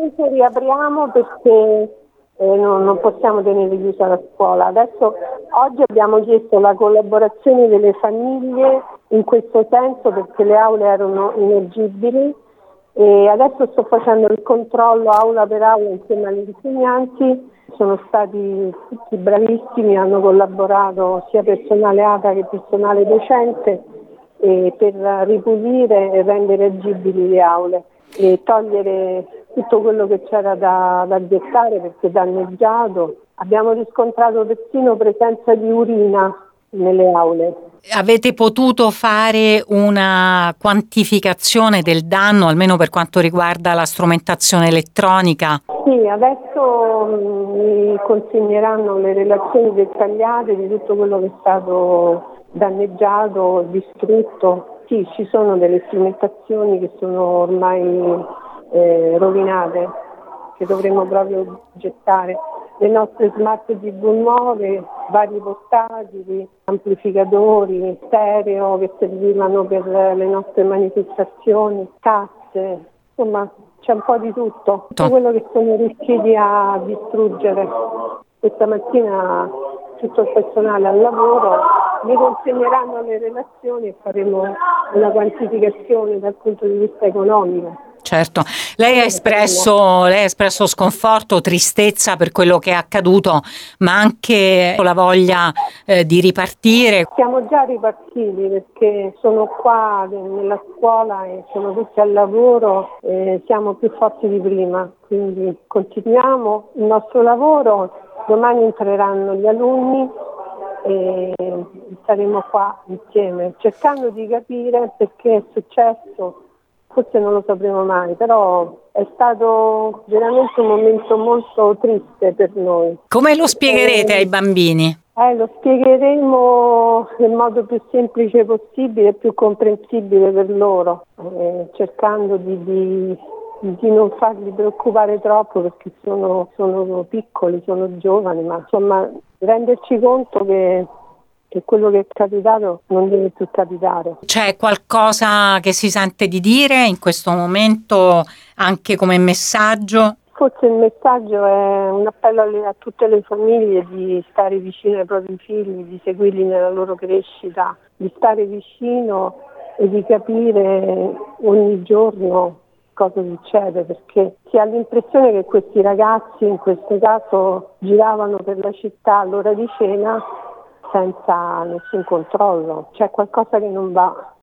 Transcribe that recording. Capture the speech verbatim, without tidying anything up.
Riapriamo perché eh, non, non possiamo tenere chiusa la scuola. Adesso oggi abbiamo chiesto la collaborazione delle famiglie in questo senso perché le aule erano ineggibili e adesso sto facendo il controllo aula per aula insieme agli insegnanti. Sono stati tutti bravissimi, hanno collaborato sia personale A T A che personale docente eh, per ripulire e rendere agibili le aule e togliere tutto quello che c'era da, da gettare perché danneggiato. Abbiamo riscontrato persino presenza di urina nelle aule. Avete potuto fare una quantificazione del danno, almeno per quanto riguarda la strumentazione elettronica? Sì, adesso mi consegneranno le relazioni dettagliate di tutto quello che è stato danneggiato, distrutto. Sì, ci sono delle strumentazioni che sono ormai eh, rovinate, che dovremmo proprio gettare. Le nostre smart T V nuove, vari portatili, amplificatori, stereo che servivano per le nostre manifestazioni, casse, insomma c'è un po' di tutto, tutto quello che sono riusciti a distruggere. Questa mattina tutto il personale al lavoro mi consegneranno le relazioni e faremo una quantificazione dal punto di vista economico. Certo, lei ha espresso, lei ha espresso sconforto, tristezza per quello che è accaduto, ma anche la voglia eh, di ripartire. Siamo già ripartiti perché sono qua nella scuola e sono tutti al lavoro e siamo più forti di prima, quindi continuiamo il nostro lavoro, domani entreranno gli alunni e saremo qua insieme cercando di capire perché è successo. Forse non lo sapremo mai, però è stato veramente un momento molto triste per noi. Come lo spiegherete eh, ai bambini? Eh, lo spiegheremo nel modo più semplice possibile e più comprensibile per loro, eh, cercando di, di, di non farli preoccupare troppo perché sono, sono piccoli, sono giovani, ma insomma renderci conto che che quello che è capitato non deve più capitare. C'è qualcosa che si sente di dire in questo momento anche come messaggio? Forse il messaggio è un appello alle, a tutte le famiglie di stare vicino ai propri figli, di seguirli nella loro crescita, di stare vicino e di capire ogni giorno cosa succede, perché si ha l'impressione che questi ragazzi in questo caso giravano per la città all'ora di cena senza nessun controllo, c'è qualcosa che non va.